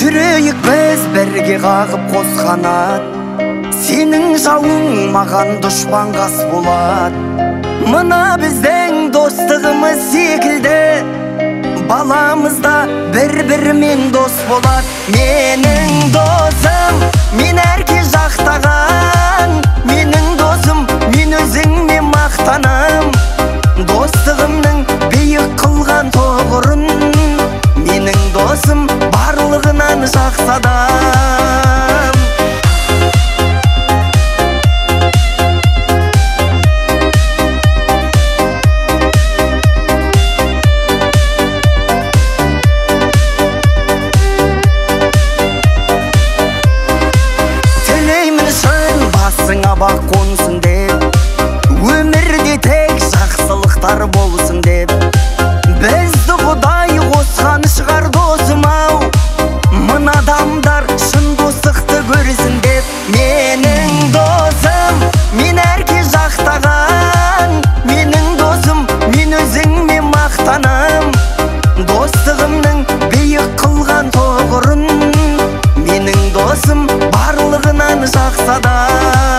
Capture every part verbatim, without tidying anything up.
жүрейік біз бірге қағып қос қанат. Сенің жауың маған дұшпан қас болады. Мына біздің достығымыз секілді, баламызда бір-бірімен дос болады. Менің досым, мен әрке жақтаған. Менің досым, мен өзіңме мақтанам. Достығымның биік қылған тоғырын, менің досым барлығынан жақсы адам. Басыңа бақ қонсын деп, өмірде тек жақсылықтар болсын деп. Бізді Құдай қосқан шығар досым-ау, мына адамдар шын достықты көрсін деп. Менің досым, мен әрке жақтаған. Менің досым, мен өзіңме мақтанам. Достығымның биік қылған тоғырын, менің досым барлығынан жақсы адам.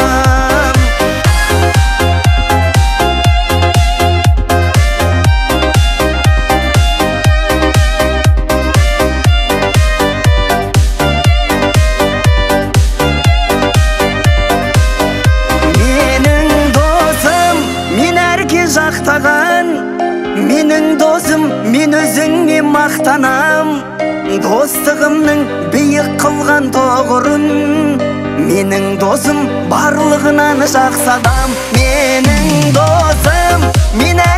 Жақтаған, менің досым, мен өзіңме мақтанам. Достығымның биік қылған тоғырын, менің досым барлығынан жақсы адам. Менің досым, мен